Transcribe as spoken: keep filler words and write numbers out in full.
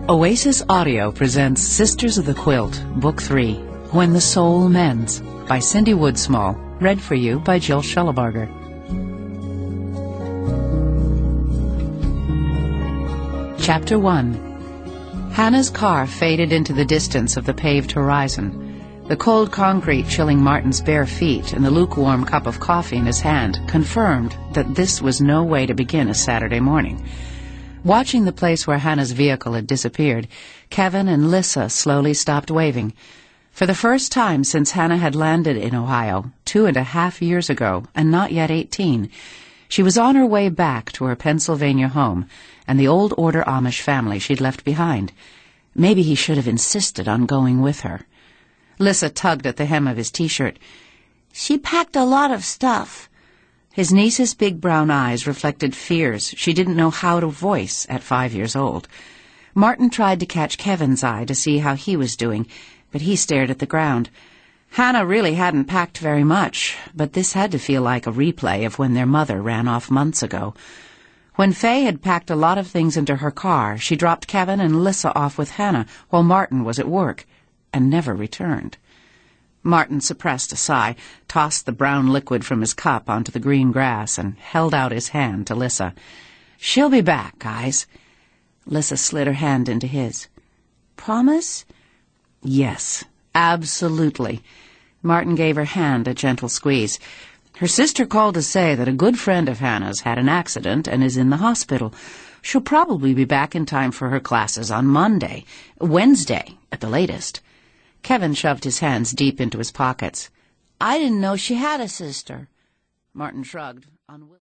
Oasis Audio presents Sisters of the Quilt, Book three, When the Soul Mends, by Cindy Woodsmall, read for you by Jill Shellebarger. Chapter one. Hannah's car faded into the distance of the paved horizon. The cold concrete chilling Martin's bare feet and the lukewarm cup of coffee in his hand confirmed that this was no way to begin a Saturday morning. Watching the place where Hannah's vehicle had disappeared, Kevin and Lissa slowly stopped waving. For the first time since Hannah had landed in Ohio, two and a half years ago, and not yet eighteen, she was on her way back to her Pennsylvania home and the old order Amish family she'd left behind. Maybe he should have insisted on going with her. Lissa tugged at the hem of his T-shirt. She packed a lot of stuff. His niece's big brown eyes reflected fears she didn't know how to voice at five years old. Martin tried to catch Kevin's eye to see how he was doing, but he stared at the ground. Hannah really hadn't packed very much, but this had to feel like a replay of when their mother ran off months ago. When Faye had packed a lot of things into her car, she dropped Kevin and Lissa off with Hannah while Martin was at work, and never returned. Martin suppressed a sigh, tossed the brown liquid from his cup onto the green grass, and held out his hand to Lissa. "She'll be back, guys." Lissa slid her hand into his. "Promise?" "Yes, absolutely." Martin gave her hand a gentle squeeze. "Her sister called to say that a good friend of Hannah's had an accident and is in the hospital. She'll probably be back in time for her classes on Monday, Wednesday at the latest." Kevin shoved his hands deep into his pockets. "I didn't know she had a sister." Martin shrugged. Unwilling.